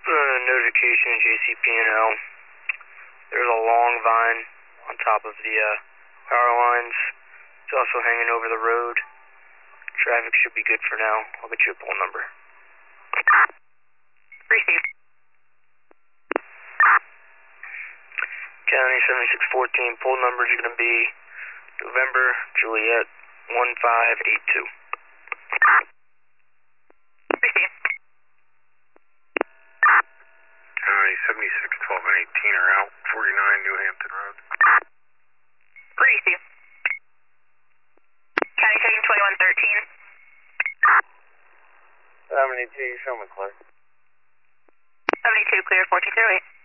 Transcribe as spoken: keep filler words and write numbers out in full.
Uh, notification J C P N L. There's a long vine on top of the uh, power lines. It's also hanging over the road. Traffic should be good for now. I'll get you a pole number. Received. County seventy-six fourteen, pole number is going to be November Juliet one five eight two. Received. County seventy-six twelve and eighteen are out, forty-nine New Hampton Road. Received. County checking twenty-one thirteen. seventy-two, show me clear. seventy-two clear, fourteen zero eight.